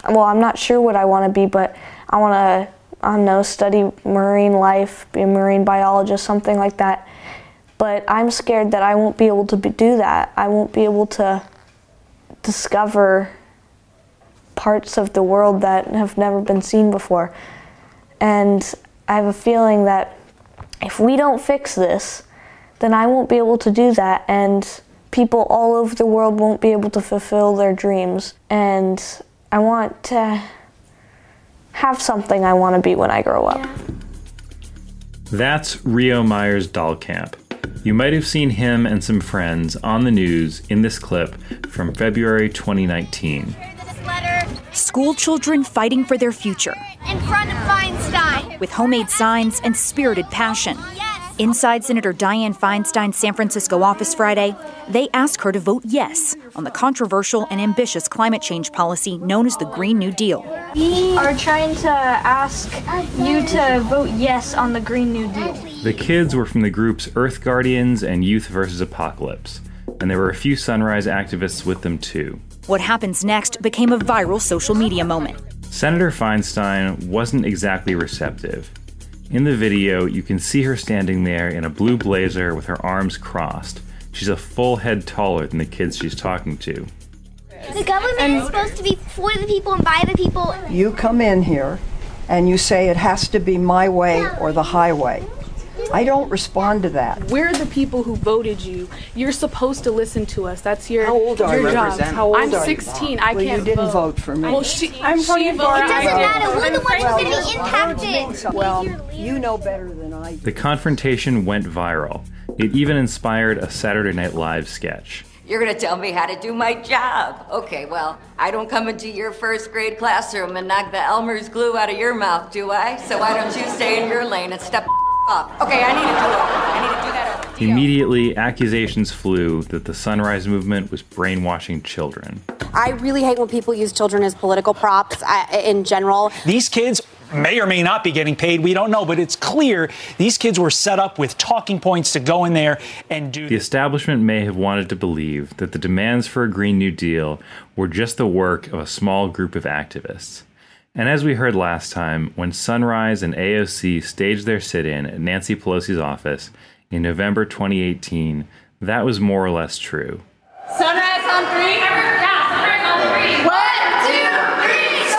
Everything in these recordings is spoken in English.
well, I'm not sure what I want to be, but I want to, I don't know, study marine life, be a marine biologist, something like that. But I'm scared that I won't be able to do that. I won't be able to discover parts of the world that have never been seen before. And I have a feeling that if we don't fix this, then I won't be able to do that, and people all over the world won't be able to fulfill their dreams. And I want to have something I want to be when I grow up. Yeah. That's Rio Myers Dahlkamp. You might have seen him and some friends on the news in this clip from February 2019. School children fighting for their future. In front of Feinstein. With homemade signs and spirited passion. Yes. Inside Senator Dianne Feinstein's San Francisco office Friday, they ask her to vote yes on the controversial and ambitious climate change policy known as the Green New Deal. We are trying to ask you to vote yes on the Green New Deal. The kids were from the groups Earth Guardians and Youth vs. Apocalypse, and there were a few Sunrise activists with them too. What happens next became a viral social media moment. Senator Feinstein wasn't exactly receptive. In the video, you can see her standing there in a blue blazer with her arms crossed. She's a full head taller than the kids she's talking to. The government is supposed to be for the people and by the people. You come in here and you say it has to be my way or the highway. I don't respond to that. We're the people who voted you. You're supposed to listen to us. That's your How old are you? job. How old I'm are 16. You? I well, can't you didn't vote for me. Well, I'm voting for It doesn't matter. We're the ones who can be impacted. Well, you know better than I do. The confrontation went viral. It even inspired a Saturday Night Live sketch. You're going to tell me how to do my job. Okay, well, I don't come into your first grade classroom and knock the Elmer's glue out of your mouth, do I? So why don't you stay in your lane and step up? Okay, I need to do that. Immediately, accusations flew that the Sunrise Movement was brainwashing children. I really hate when people use children as political props in general. These kids may or may not be getting paid. We don't know, but it's clear these kids were set up with talking points to go in there and do. The establishment may have wanted to believe that the demands for a Green New Deal were just the work of a small group of activists. And as we heard last time, when Sunrise and AOC staged their sit-in at Nancy Pelosi's office in November 2018, that was more or less true. Sunrise on three. Yeah, sunrise on three. 1, 2, 3,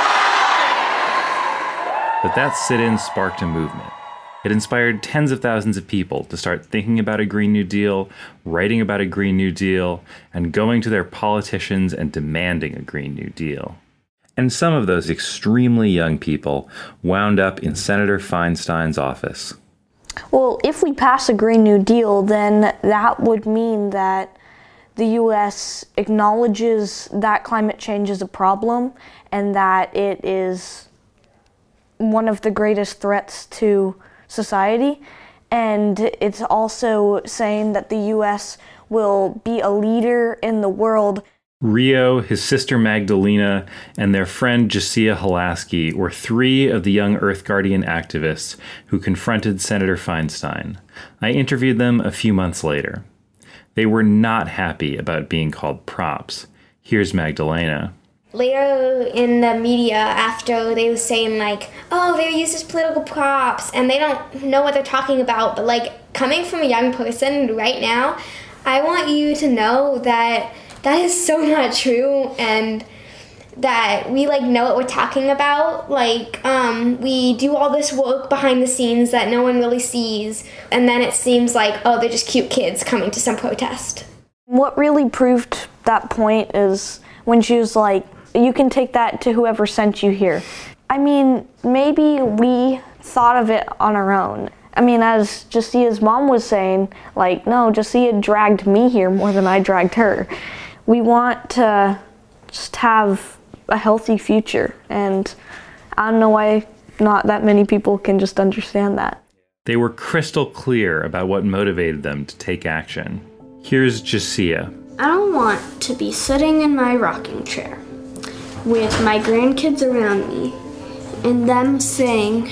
sunrise! But that sit-in sparked a movement. It inspired tens of thousands of people to start thinking about a Green New Deal, writing about a Green New Deal, and going to their politicians and demanding a Green New Deal. And some of those extremely young people wound up in Senator Feinstein's office. Well, if we pass a Green New Deal, then that would mean that the U.S. acknowledges that climate change is a problem and that it is one of the greatest threats to society. And it's also saying that the U.S. will be a leader in the world. Rio, his sister Magdalena, and their friend Jasia Halaski were three of the young Earth Guardian activists who confronted Senator Feinstein. I interviewed them a few months later. They were not happy about being called props. Here's Magdalena. Later in the media, after they were saying like, oh, they're used as political props and they don't know what they're talking about, but like coming from a young person right now, I want you to know that that is so not true, and that we like know what we're talking about. Like we do all this work behind the scenes that no one really sees, and then it seems like, oh, they're just cute kids coming to some protest. What really proved that point is when she was like, you can take that to whoever sent you here. I mean, maybe we thought of it on our own. I mean, as Jasia's mom was saying, like, no, Jasia dragged me here more than I dragged her. We want to just have a healthy future, and I don't know why not that many people can just understand that. They were crystal clear about what motivated them to take action. Here's Jasia. I don't want to be sitting in my rocking chair with my grandkids around me and them saying,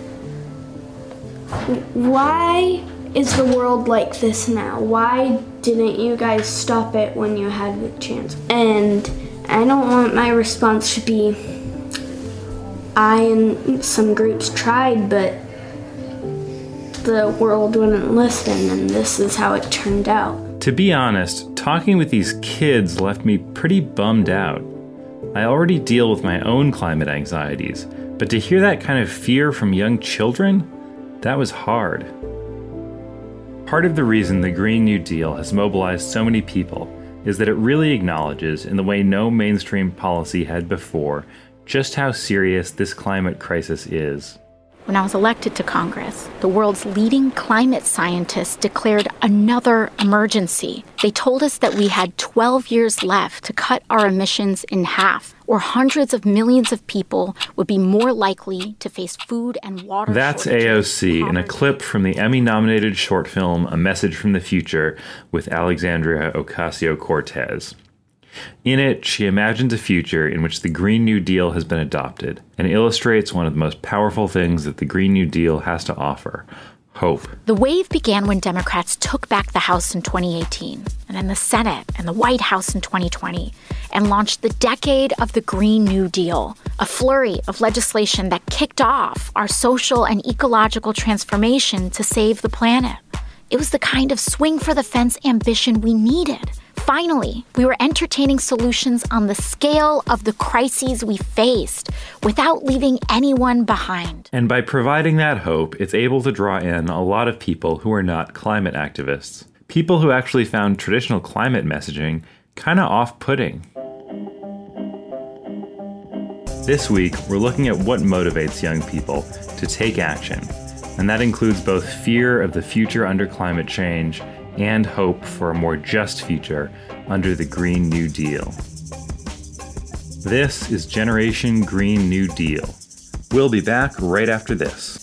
why is the world like this now? Why didn't you guys stop it when you had the chance? And I don't want my response to be, I and some groups tried, but the world wouldn't listen, and this is how it turned out. To be honest, talking with these kids left me pretty bummed out. I already deal with my own climate anxieties, but to hear that kind of fear from young children, that was hard. Part of the reason the Green New Deal has mobilized so many people is that it really acknowledges, in the way no mainstream policy had before, just how serious this climate crisis is. When I was elected to Congress, the world's leading climate scientists declared another emergency. They told us that we had 12 years left to cut our emissions in half, or hundreds of millions of people would be more likely to face food and water That's shortages. AOC in a clip from the Emmy-nominated short film A Message from the Future with Alexandria Ocasio-Cortez. In it, she imagines a future in which the Green New Deal has been adopted and illustrates one of the most powerful things that the Green New Deal has to offer: hope. The wave began when Democrats took back the House in 2018, and then the Senate and the White House in 2020, and launched the decade of the Green New Deal, a flurry of legislation that kicked off our social and ecological transformation to save the planet. It was the kind of swing-for-the-fence ambition we needed. Finally, we were entertaining solutions on the scale of the crises we faced without leaving anyone behind. And by providing that hope, it's able to draw in a lot of people who are not climate activists. People who actually found traditional climate messaging kind of off-putting. This week, we're looking at what motivates young people to take action. And that includes both fear of the future under climate change and hope for a more just future under the Green New Deal. This is Generation Green New Deal. We'll be back right after this.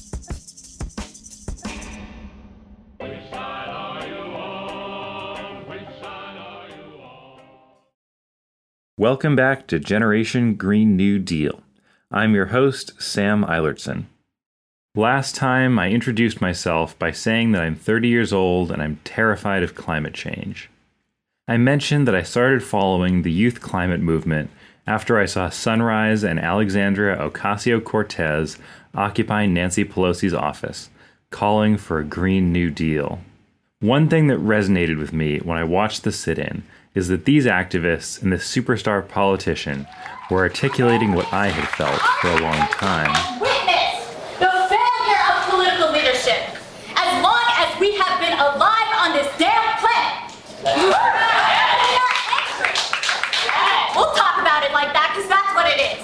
Welcome back to Generation Green New Deal. I'm your host, Sam Eilertson. Last time, I introduced myself by saying that I'm 30 years old and I'm terrified of climate change. I mentioned that I started following the youth climate movement after I saw Sunrise and Alexandria Ocasio-Cortez occupy Nancy Pelosi's office, calling for a Green New Deal. One thing that resonated with me when I watched the sit-in is that these activists and this superstar politician were articulating what I had felt for a long time. As long as we have been alive on this damn planet. We'll talk about it like that because that's what it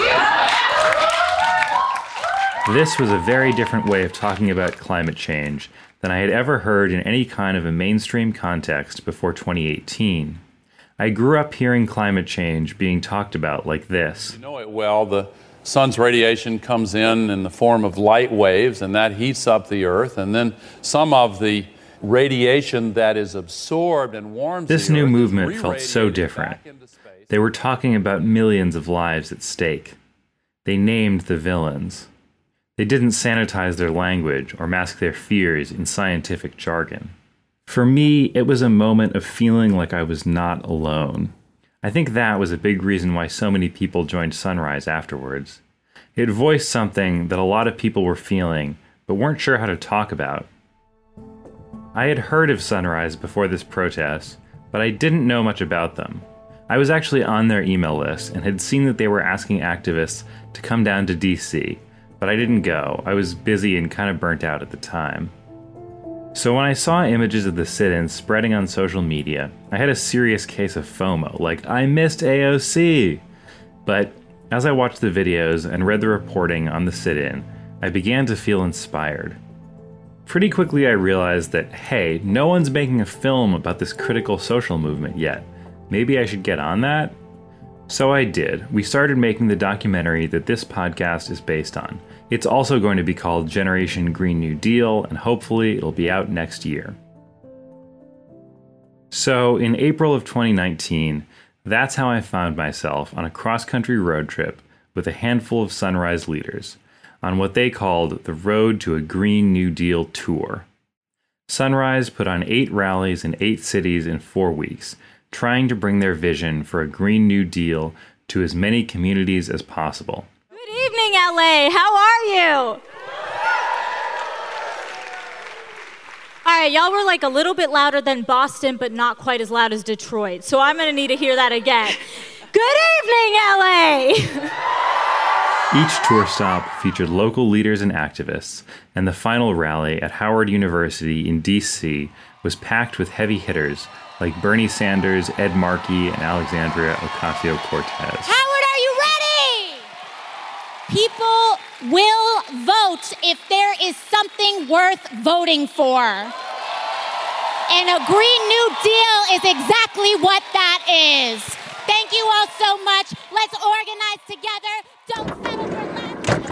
is. This was a very different way of talking about climate change than I had ever heard in any kind of a mainstream context before 2018. I grew up hearing climate change being talked about like this. You know it well. The sun's radiation comes in the form of light waves, and that heats up the earth, and then some of the radiation that is absorbed and warms this the new earth movement felt so different. They were talking about millions of lives at stake. They named the villains. They didn't sanitize their language or mask their fears in scientific jargon. For me, it was a moment of feeling like I was not alone. I think that was a big reason why so many people joined Sunrise afterwards. It voiced something that a lot of people were feeling, but weren't sure how to talk about. I had heard of Sunrise before this protest, but I didn't know much about them. I was actually on their email list and had seen that they were asking activists to come down to DC, but I didn't go. I was busy and kind of burnt out at the time. So when I saw images of the sit-ins spreading on social media, I had a serious case of FOMO, like, I missed AOC! But as I watched the videos and read the reporting on the sit-in, I began to feel inspired. Pretty quickly I realized that, hey, no one's making a film about this critical social movement yet. Maybe I should get on that? So I did. We started making the documentary that this podcast is based on. It's also going to be called Generation Green New Deal, and hopefully it'll be out next year. So, in April of 2019, that's how I found myself on a cross-country road trip with a handful of Sunrise leaders on what they called the Road to a Green New Deal tour. Sunrise put on 8 rallies in 8 cities in 4 weeks trying to bring their vision for a Green New Deal to as many communities as possible. Good evening, LA. How are you? All right, y'all were like a little bit louder than Boston, but not quite as loud as Detroit. So I'm going to need to hear that again. Good evening, LA! Each tour stop featured local leaders and activists, and the final rally at Howard University in D.C. was packed with heavy hitters like Bernie Sanders, Ed Markey, and Alexandria Ocasio-Cortez. Howard, are you ready? People will vote if there is something worth voting for. And a Green New Deal is exactly what that is. Thank you all so much. Let's organize together. Don't settle for less.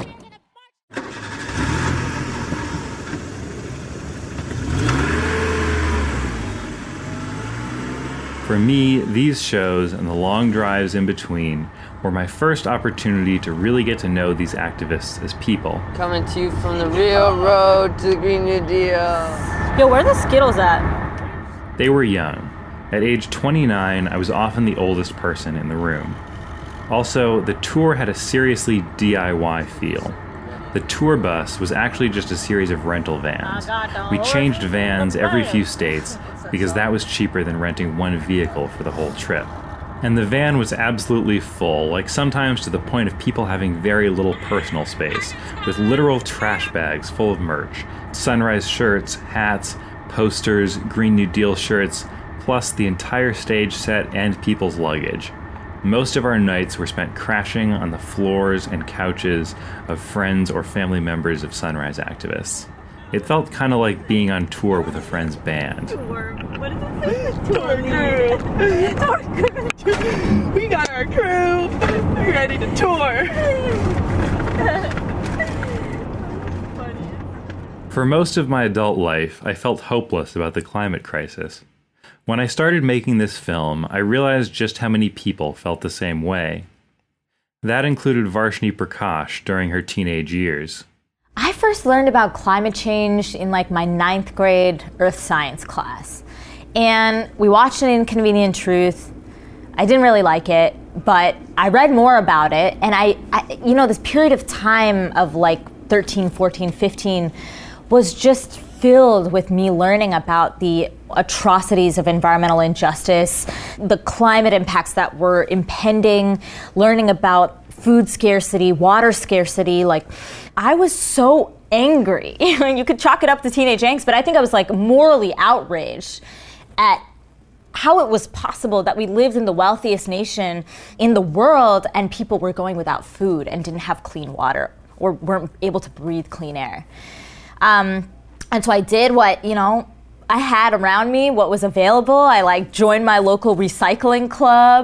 For me, these shows and the long drives in between were my first opportunity to really get to know these activists as people. Coming to you from the real road to the Green New Deal. Yo, where are the Skittles at? They were young. At age 29, I was often the oldest person in the room. Also, the tour had a seriously DIY feel. The tour bus was actually just a series of rental vans. We changed vans every few states because that was cheaper than renting one vehicle for the whole trip. And the van was absolutely full, like sometimes to the point of people having very little personal space, with literal trash bags full of merch, Sunrise shirts, hats, posters, Green New Deal shirts, plus the entire stage set and people's luggage. Most of our nights were spent crashing on the floors and couches of friends or family members of Sunrise activists. It felt kind of like being on tour with a friend's band. Tour crew. We got our crew ready to tour. For most of my adult life, I felt hopeless about the climate crisis. When I started making this film, I realized just how many people felt the same way. That included Varshini Prakash during her teenage years. I first learned about climate change in like my 9th grade earth science class. And we watched An Inconvenient Truth. I didn't really like it, but I read more about it. And I this period of time of like 13, 14, 15 was just filled with me learning about the atrocities of environmental injustice, the climate impacts that were impending, learning about food scarcity, water scarcity. Like, I was so angry. You could chalk it up to teenage angst, but I think I was like morally outraged at how it was possible that we lived in the wealthiest nation in the world and people were going without food and didn't have clean water or weren't able to breathe clean air. And so I did what, I had around me, what was available. I joined my local recycling club.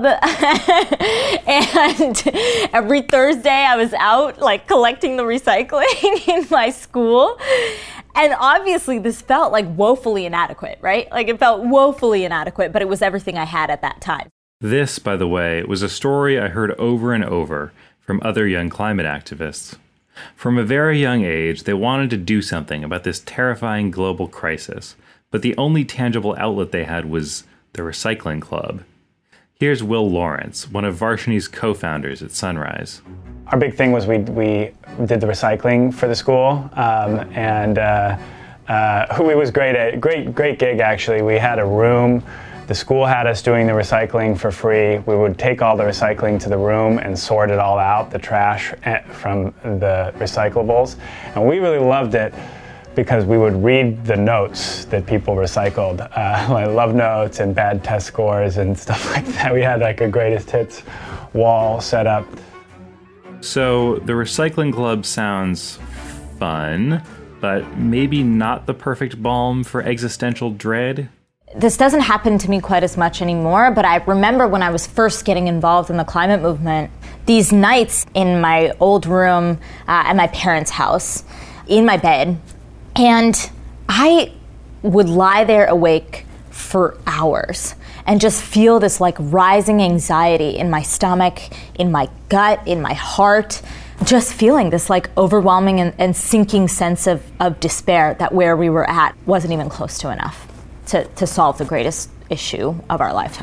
And every Thursday I was out collecting the recycling in my school. And obviously this felt woefully inadequate, right? It felt woefully inadequate, but it was everything I had at that time. This, by the way, was a story I heard over and over from other young climate activists. From a very young age, they wanted to do something about this terrifying global crisis, but the only tangible outlet they had was the recycling club. Here's Will Lawrence, one of Varshini's co-founders at Sunrise. Our big thing was we did the recycling for the school, and it was great gig actually. We had a room. The school had us doing the recycling for free. We would take all the recycling to the room and sort it all out, the trash from the recyclables. And we really loved it because we would read the notes that people recycled, like love notes and bad test scores and stuff like that. We had a greatest hits wall set up. So the recycling club sounds fun, but maybe not the perfect balm for existential dread? This doesn't happen to me quite as much anymore, but I remember when I was first getting involved in the climate movement, these nights in my old room at my parents' house, in my bed, and I would lie there awake for hours and just feel this rising anxiety in my stomach, in my gut, in my heart, just feeling this overwhelming and sinking sense of despair that where we were at wasn't even close to enough to solve the greatest issue of our lifetimes.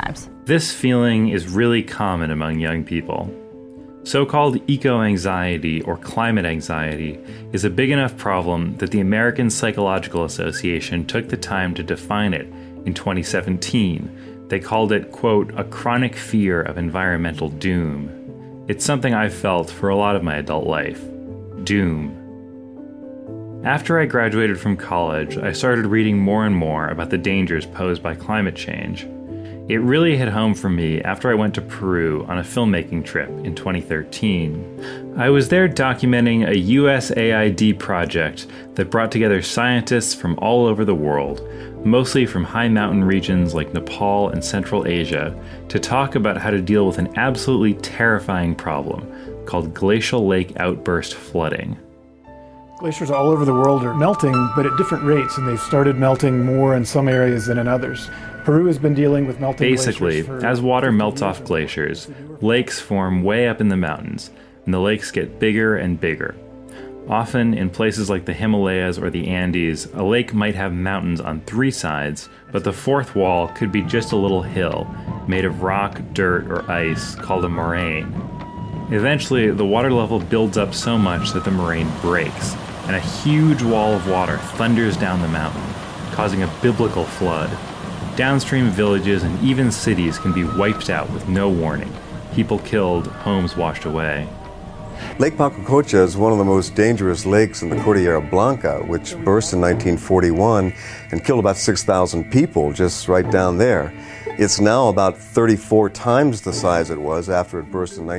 This feeling is really common among young people. So-called eco-anxiety or climate anxiety is a big enough problem that the American Psychological Association took the time to define it in 2017. They called it, quote, a chronic fear of environmental doom. It's something I've felt for a lot of my adult life. Doom. After I graduated from college, I started reading more and more about the dangers posed by climate change. It really hit home for me after I went to Peru on a filmmaking trip in 2013. I was there documenting a USAID project that brought together scientists from all over the world, mostly from high mountain regions like Nepal and Central Asia, to talk about how to deal with an absolutely terrifying problem called glacial lake outburst flooding. Glaciers all over the world are melting, but at different rates, and they've started melting more in some areas than in others. Peru has been dealing with melting Basically, glaciers as water melts off glaciers, lakes form way up in the mountains, and the lakes get bigger and bigger. Often, in places like the Himalayas or the Andes, a lake might have mountains on 3 sides, but the 4th wall could be just a little hill, made of rock, dirt, or ice, called a moraine. Eventually, the water level builds up so much that the moraine breaks, and a huge wall of water thunders down the mountain, causing a biblical flood. Downstream villages and even cities can be wiped out with no warning. People killed, homes washed away. Lake Pacococha is one of the most dangerous lakes in the Cordillera Blanca, which burst in 1941 and killed about 6,000 people just right down there. It's now about 34 times the size it was after it burst in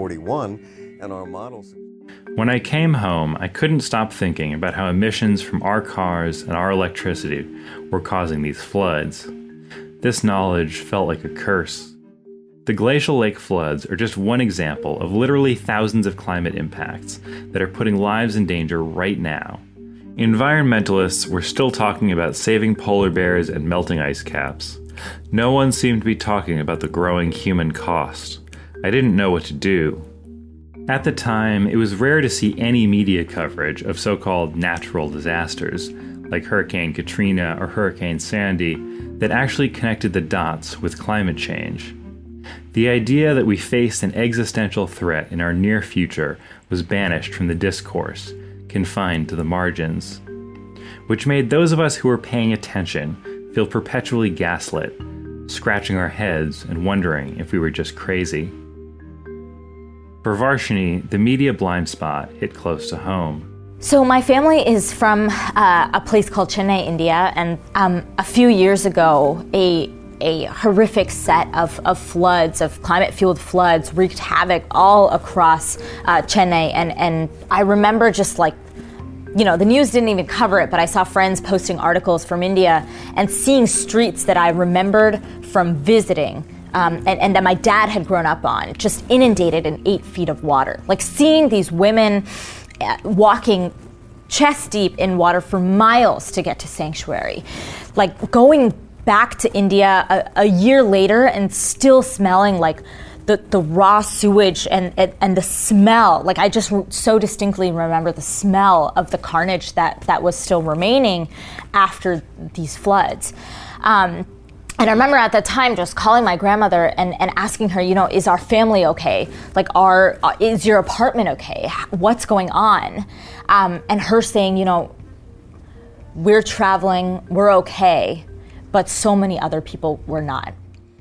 1941, and our models... When I came home, I couldn't stop thinking about how emissions from our cars and our electricity were causing these floods. This knowledge felt like a curse. The glacial lake floods are just one example of literally thousands of climate impacts that are putting lives in danger right now. Environmentalists were still talking about saving polar bears and melting ice caps. No one seemed to be talking about the growing human cost. I didn't know what to do. At the time, it was rare to see any media coverage of so-called natural disasters, like Hurricane Katrina or Hurricane Sandy, that actually connected the dots with climate change. The idea that we faced an existential threat in our near future was banished from the discourse, confined to the margins, which made those of us who were paying attention feel perpetually gaslit, scratching our heads and wondering if we were just crazy. For Varshini, the media blind spot hit close to home. So my family is from a place called Chennai, India, and a few years ago, a horrific set of floods, of climate-fueled floods, wreaked havoc all across Chennai, and I remember just like, you know, the news didn't even cover it, but I saw friends posting articles from India and seeing streets that I remembered from visiting. And that my dad had grown up on, just inundated in 8 feet of water. Like seeing these women walking chest deep in water for miles to get to sanctuary. Like going back to India a year later and still smelling like the raw sewage and the smell. Like I just so distinctly remember the smell of the carnage that was still remaining after these floods. And I remember at that time just calling my grandmother and asking her, you know, is our family okay? Like, is your apartment okay? What's going on? And her saying, you know, we're traveling, we're okay, but so many other people were not.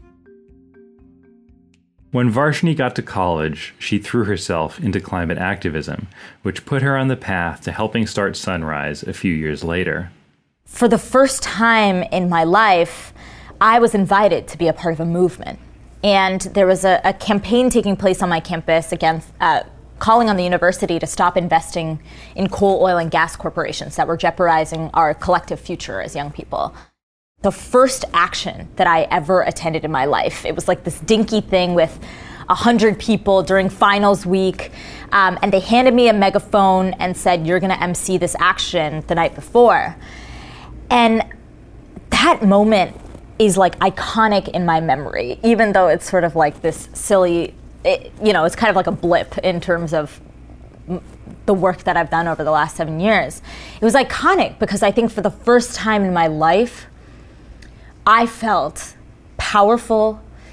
When Varshini got to college, she threw herself into climate activism, which put her on the path to helping start Sunrise a few years later. For the first time in my life, I was invited to be a part of a movement. And there was a campaign taking place on my campus against calling on the university to stop investing in coal, oil, and gas corporations that were jeopardizing our collective future as young people. The first action that I ever attended in my life, it was like this dinky thing with 100 people during finals week, and they handed me a megaphone and said, you're gonna MC this action the night before. And that moment is like iconic in my memory, even though it's sort of like this silly, it's kind of like a blip in terms of the work that I've done over the last 7 years. It was iconic because I think for the first time in my life, I felt powerful,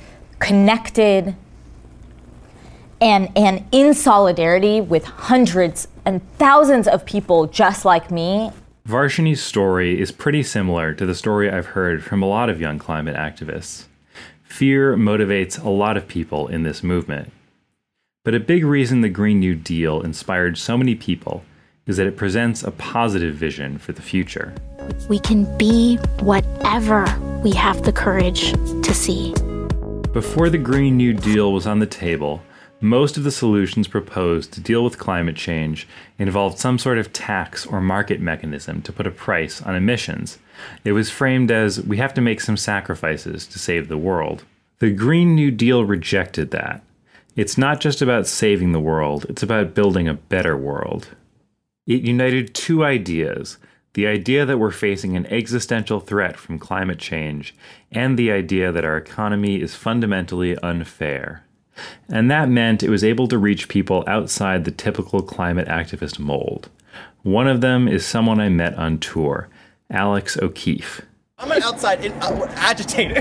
connected and in solidarity with hundreds and thousands of people just like me. Varshini's story is pretty similar to the story I've heard from a lot of young climate activists. Fear motivates a lot of people in this movement. But a big reason the Green New Deal inspired so many people is that it presents a positive vision for the future. We can be whatever we have the courage to see. Before the Green New Deal was on the table, most of the solutions proposed to deal with climate change involved some sort of tax or market mechanism to put a price on emissions. It was framed as, we have to make some sacrifices to save the world. The Green New Deal rejected that. It's not just about saving the world, it's about building a better world. It united two ideas: the idea that we're facing an existential threat from climate change, and the idea that our economy is fundamentally unfair. And that meant it was able to reach people outside the typical climate activist mold. One of them is someone I met on tour, Alex O'Keefe. I'm an outside agitator.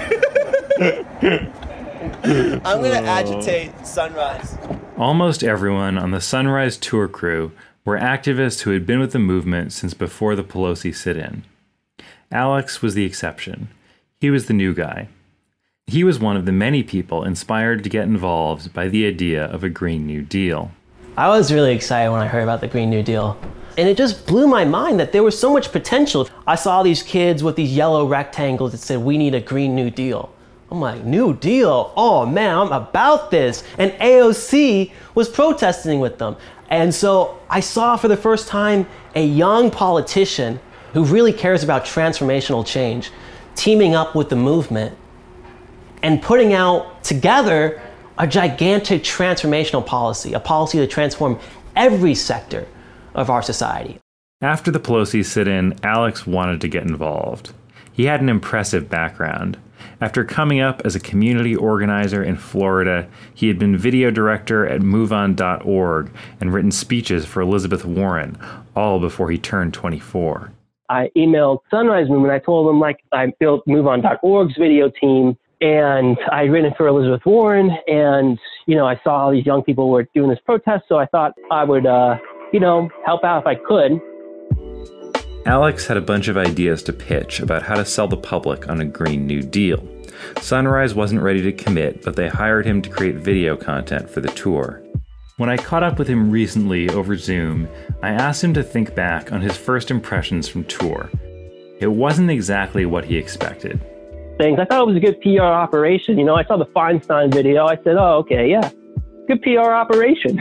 I'm going to agitate Sunrise. Almost everyone on the Sunrise tour crew were activists who had been with the movement since before the Pelosi sit-in. Alex was the exception. He was the new guy. He was one of the many people inspired to get involved by the idea of a Green New Deal. I was really excited when I heard about the Green New Deal. And it just blew my mind that there was so much potential. I saw these kids with these yellow rectangles that said, "We need a Green New Deal." I'm like, New Deal? Oh man, I'm about this. And AOC was protesting with them. And so I saw for the first time a young politician who really cares about transformational change teaming up with the movement and putting out together a gigantic transformational policy, a policy to transform every sector of our society. After the Pelosi sit-in, Alex wanted to get involved. He had an impressive background. After coming up as a community organizer in Florida, he had been video director at MoveOn.org and written speeches for Elizabeth Warren, all before he turned 24. I emailed Sunrise Movement. I told them, I built MoveOn.org's video team, and I'd written for Elizabeth Warren, and, I saw all these young people were doing this protest, so I thought I would, help out if I could. Alex had a bunch of ideas to pitch about how to sell the public on a Green New Deal. Sunrise wasn't ready to commit, but they hired him to create video content for the tour. When I caught up with him recently over Zoom, I asked him to think back on his first impressions from tour. It wasn't exactly what he expected. I thought it was a good PR operation. I saw the Feinstein video. I said, oh, okay, yeah, good PR operation.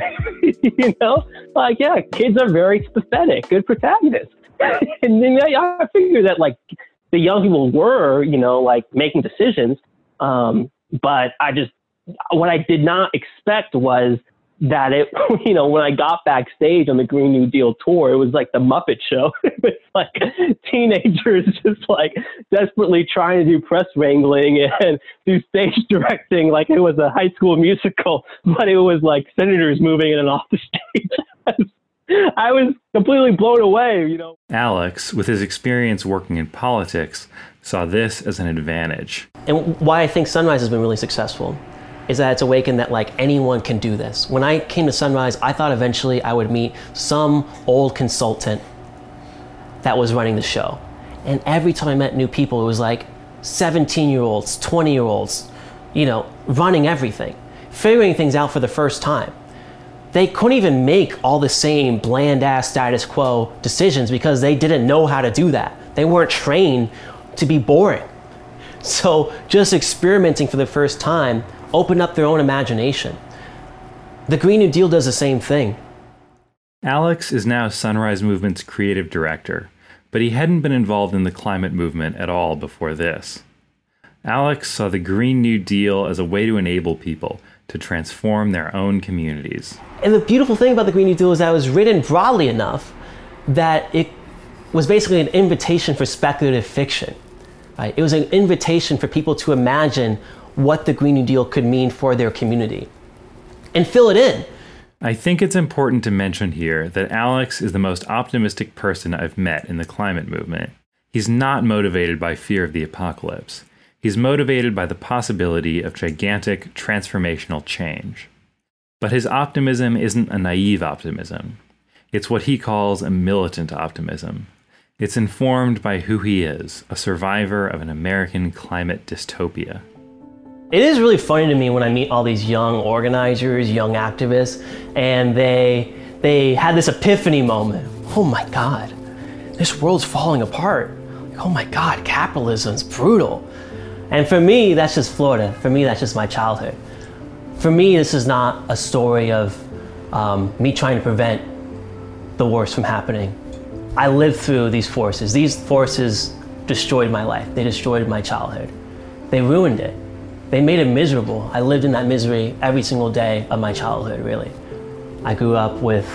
Kids are very pathetic, good protagonists. And then I figured that the young people were, making decisions. But what I did not expect was that when I got backstage on the Green New Deal tour, it was like the Muppet Show. It was teenagers just desperately trying to do press wrangling and do stage directing like it was a high school musical, but it was senators moving in and off the stage. I was completely blown away, Alex, with his experience working in politics, saw this as an advantage. And why I think Sunrise has been really successful is that it's awakened that anyone can do this. When I came to Sunrise, I thought eventually I would meet some old consultant that was running the show. And every time I met new people, it was 17-year-olds, 20-year-olds, running everything, figuring things out for the first time. They couldn't even make all the same bland-ass status quo decisions because they didn't know how to do that. They weren't trained to be boring. So just experimenting for the first time opened up their own imagination. The Green New Deal does the same thing. Alex is now Sunrise Movement's creative director, but he hadn't been involved in the climate movement at all before this. Alex saw the Green New Deal as a way to enable people to transform their own communities. And the beautiful thing about the Green New Deal is that it was written broadly enough that it was basically an invitation for speculative fiction. Right? It was an invitation for people to imagine what the Green New Deal could mean for their community and fill it in. I think it's important to mention here that Alex is the most optimistic person I've met in the climate movement. He's not motivated by fear of the apocalypse. He's motivated by the possibility of gigantic transformational change. But his optimism isn't a naive optimism. It's what he calls a militant optimism. It's informed by who he is, a survivor of an American climate dystopia. It is really funny to me when I meet all these young organizers, young activists, and they had this epiphany moment. Oh my God, this world's falling apart. Oh my God, capitalism's brutal. And for me, that's just Florida. For me, that's just my childhood. For me, this is not a story of me trying to prevent the worst from happening. I lived through these forces. These forces destroyed my life. They destroyed my childhood. They ruined it. They made it miserable. I lived in that misery every single day of my childhood, really. I grew up with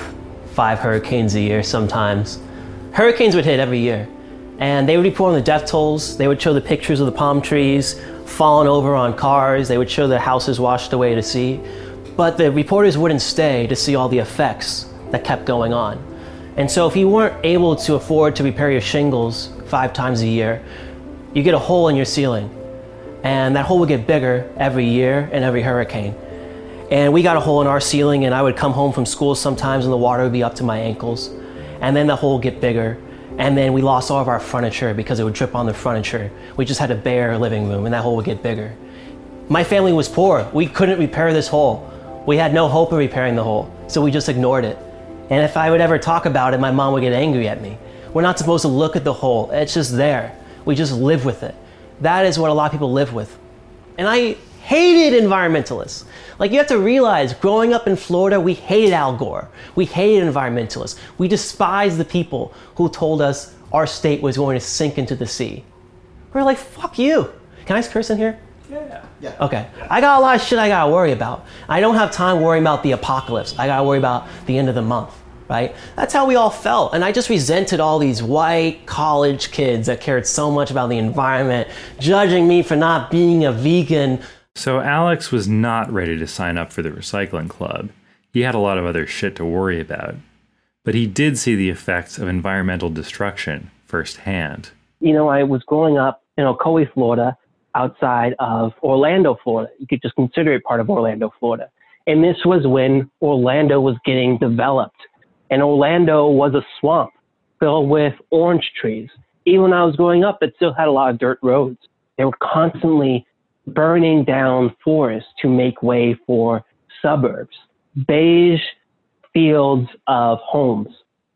5 hurricanes a year sometimes. Hurricanes would hit every year. And they would report on the death tolls. They would show the pictures of the palm trees falling over on cars. They would show the houses washed away to sea. But the reporters wouldn't stay to see all the effects that kept going on. And so if you weren't able to afford to repair your shingles 5 times a year, you get a hole in your ceiling. And that hole would get bigger every year and every hurricane. And we got a hole in our ceiling, and I would come home from school sometimes and the water would be up to my ankles. And then the hole would get bigger. And then we lost all of our furniture because it would drip on the furniture. We just had a bare living room and that hole would get bigger. My family was poor. We couldn't repair this hole. We had no hope of repairing the hole, so we just ignored it. And if I would ever talk about it, my mom would get angry at me. We're not supposed to look at the hole. It's just there. We just live with it. That is what a lot of people live with. And I hated environmentalists. Like, you have to realize, growing up in Florida, we hated Al Gore. We hated environmentalists. We despised the people who told us our state was going to sink into the sea. We're like, fuck you. Can I curse in here? Yeah. Okay. I got a lot of shit I gotta worry about. I don't have time worrying about the apocalypse. I gotta worry about the end of the month, right? That's how we all felt. And I just resented all these white college kids that cared so much about the environment, judging me for not being a vegan. So Alex was not ready to sign up for the recycling club. He had a lot of other shit to worry about. But he did see the effects of environmental destruction firsthand. You know, I was growing up in Ocoee, Florida, outside of Orlando, Florida. You could just consider it part of Orlando, Florida. And this was when Orlando was getting developed. And Orlando was a swamp filled with orange trees. Even when I was growing up, it still had a lot of dirt roads. They were constantly burning down forests to make way for suburbs, beige fields of homes.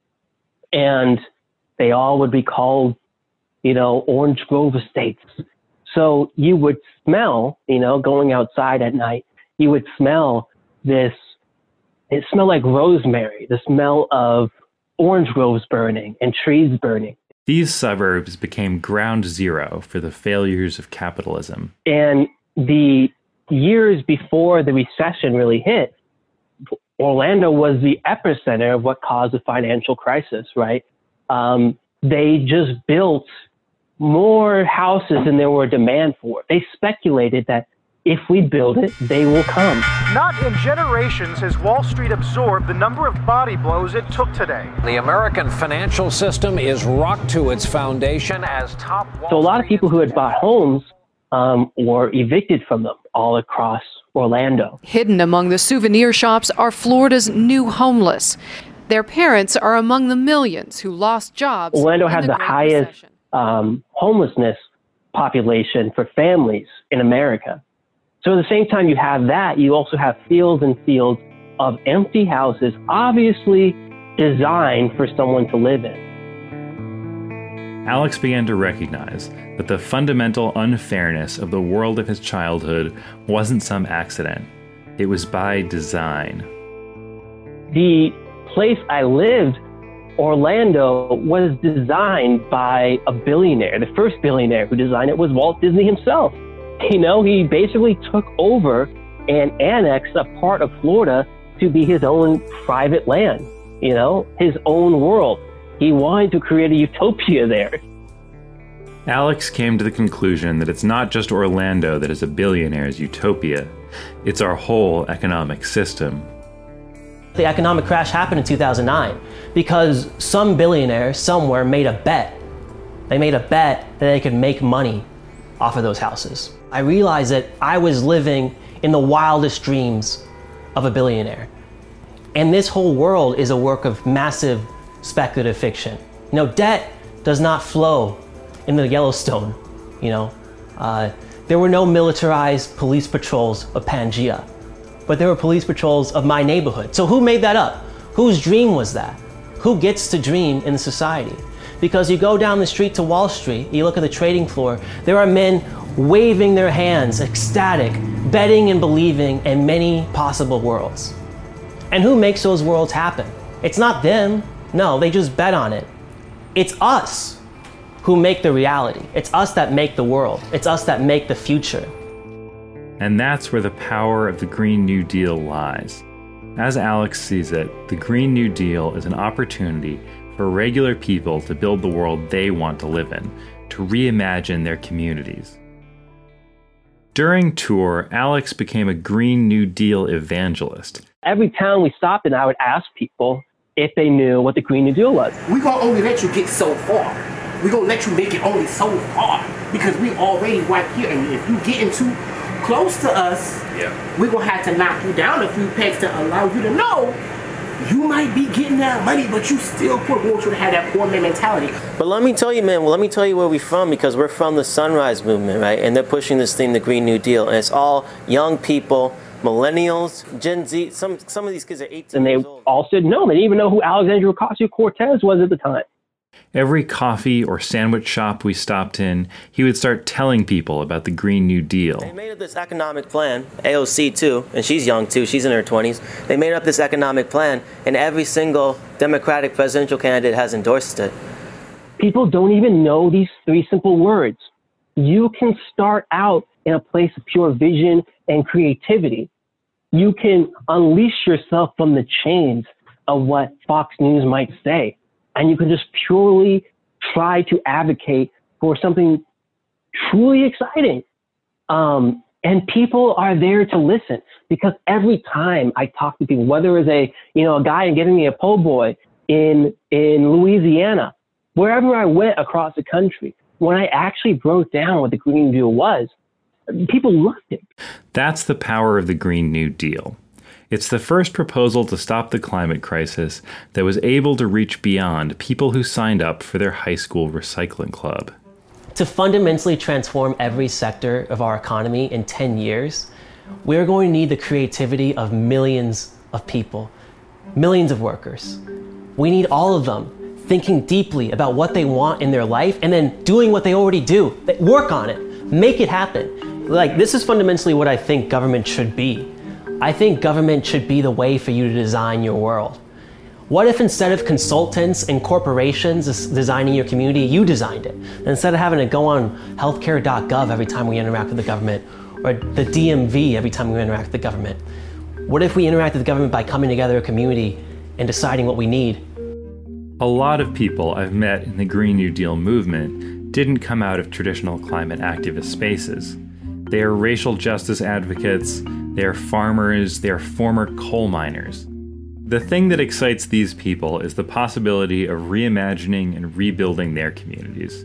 And they all would be called, you know, Orange Grove Estates. So you would smell, you know, going outside at night, you would smell this, it smelled like rosemary, the smell of orange groves burning and trees burning. These suburbs became ground zero for the failures of capitalism. And the years before the recession really hit, Orlando was the epicenter of what caused the financial crisis, right? They just built more houses than there were demand for. They speculated that if we build it, they will come. Not in generations has Wall Street absorbed the number of body blows it took today. The American financial system is rocked to its foundation as top Wall So a lot of people who had bought homes were evicted from them all across Orlando. Hidden among the souvenir shops are Florida's new homeless. Their parents are among the millions who lost jobs. Orlando has the highest homelessness population for families in America. So at the same time you have that, you also have fields and fields of empty houses, obviously designed for someone to live in. Alex began to recognize that the fundamental unfairness of the world of his childhood wasn't some accident. It was by design. The place I lived, Orlando, was designed by a billionaire. The first billionaire who designed it was Walt Disney himself. You know, he basically took over and annexed a part of Florida to be his own private land, you know, his own world. He wanted to create a utopia there. Alex came to the conclusion that it's not just Orlando that is a billionaire's utopia. It's our whole economic system. The economic crash happened in 2009 because some billionaire somewhere made a bet. They made a bet that they could make money off of those houses. I realized that I was living in the wildest dreams of a billionaire. And this whole world is a work of massive speculative fiction. You know, debt does not flow in the Yellowstone, you know. There were no militarized police patrols of Pangea, but there were police patrols of my neighborhood. So who made that up? Whose dream was that? Who gets to dream in society? Because you go down the street to Wall Street, you look at the trading floor, there are men waving their hands, ecstatic, betting and believing in many possible worlds. And who makes those worlds happen? It's not them. No, they just bet on it. It's us who make the reality. It's us that make the world. It's us that make the future. And that's where the power of the Green New Deal lies. As Alex sees it, the Green New Deal is an opportunity for regular people to build the world they want to live in, to reimagine their communities. During tour, Alex became a Green New Deal evangelist. Every town we stopped in, I would ask people if they knew what the Green New Deal was. We're going to only let you get so far. We're going to let you make it only so far because we already right here. And if you getting too close to us, we're going to have to knock you down a few pegs to allow you to know you might be getting that money, but you still want you to have that poor man mentality. But let me tell you, man, let me tell you where we're from, because we're from the Sunrise Movement, right? And they're pushing this thing, the Green New Deal. And it's all young people, millennials, Gen Z. Some of these kids are 18 years old. And they all said no. They didn't even know who Alexandria Ocasio-Cortez was at the time. Every coffee or sandwich shop we stopped in, he would start telling people about the Green New Deal. They made up this economic plan, AOC too, and she's young too, she's in her 20s. They made up this economic plan, and every single Democratic presidential candidate has endorsed it. People don't even know these three simple words. You can start out in a place of pure vision and creativity. You can unleash yourself from the chains of what Fox News might say. And you can just purely try to advocate for something truly exciting. And people are there to listen, because every time I talk to people, whether it's a guy giving me a po' boy in Louisiana, wherever I went across the country, when I actually broke down what the Green New Deal was, people loved it. That's the power of the Green New Deal. It's the first proposal to stop the climate crisis that was able to reach beyond people who signed up for their high school recycling club. To fundamentally transform every sector of our economy in 10 years, we're going to need the creativity of millions of people, millions of workers. We need all of them thinking deeply about what they want in their life and then doing what they already do. Work on it, make it happen. This is fundamentally what I think government should be. I think government should be the way for you to design your world. What if instead of consultants and corporations designing your community, you designed it? And instead of having to go on healthcare.gov every time we interact with the government, or the DMV every time we interact with the government, what if we interact with the government by coming together a community and deciding what we need? A lot of people I've met in the Green New Deal movement didn't come out of traditional climate activist spaces. They are racial justice advocates, they are farmers, they are former coal miners. The thing that excites these people is the possibility of reimagining and rebuilding their communities.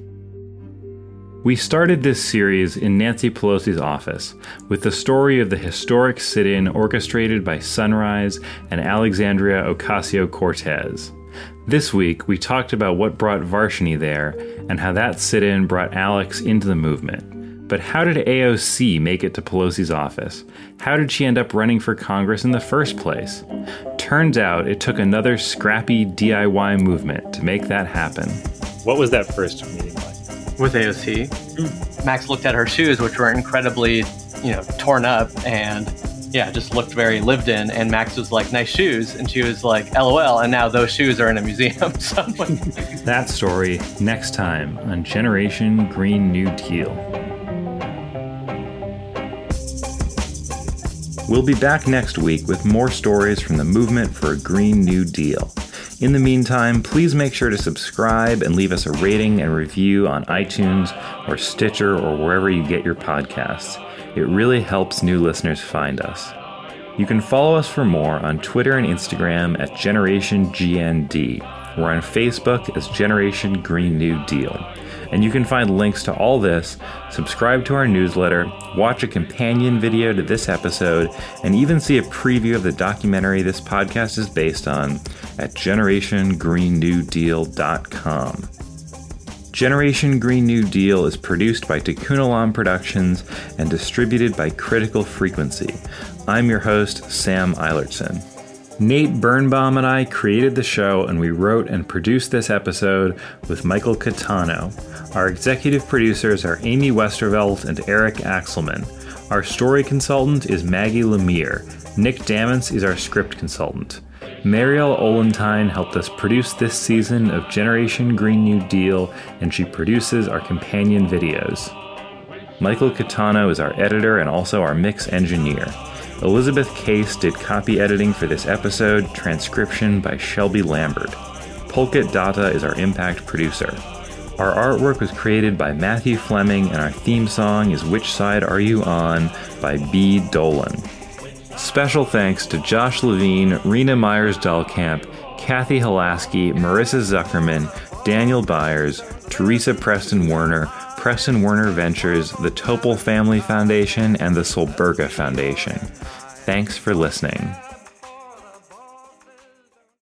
We started this series in Nancy Pelosi's office with the story of the historic sit-in orchestrated by Sunrise and Alexandria Ocasio-Cortez. This week, we talked about what brought Varshini there and how that sit-in brought Alex into the movement. But how did AOC make it to Pelosi's office? How did she end up running for Congress in the first place? Turns out it took another scrappy DIY movement to make that happen. What was that first meeting like? With AOC, Max looked at her shoes, which were incredibly, torn up and just looked very lived in. And Max was like, "Nice shoes," and she was like, "LOL." And now those shoes are in a museum. That story next time on Generation Green New Deal. We'll be back next week with more stories from the movement for a Green New Deal. In the meantime, please make sure to subscribe and leave us a rating and review on iTunes or Stitcher or wherever you get your podcasts. It really helps new listeners find us. You can follow us for more on Twitter and Instagram at Generation GND. We're on Facebook as Generation Green New Deal. And you can find links to all this, subscribe to our newsletter, watch a companion video to this episode, and even see a preview of the documentary this podcast is based on at GenerationGreenNewDeal.com. Generation Green New Deal is produced by Tikkun Olam Productions and distributed by Critical Frequency. I'm your host, Sam Eilertson. Nate Birnbaum and I created the show, and we wrote and produced this episode with Michael Catano. Our executive producers are Amy Westervelt and Eric Axelman. Our story consultant is Maggie Lemire. Nick Damance is our script consultant. Mariel Olentine helped us produce this season of Generation Green New Deal, and she produces our companion videos. Michael Catano is our editor and also our mix engineer. Elizabeth Case did copy editing for this episode, transcription by Shelby Lambert. Polkit Data is our impact producer. Our artwork was created by Matthew Fleming, and our theme song is Which Side Are You On by B. Dolan. Special thanks to Josh Levine, Rena Myers-Dahlkamp, Kathy Halaski, Marissa Zuckerman, Daniel Byers, Teresa Preston Werner, Preston Werner Ventures, the Topol Family Foundation, and the Solberga Foundation. Thanks for listening.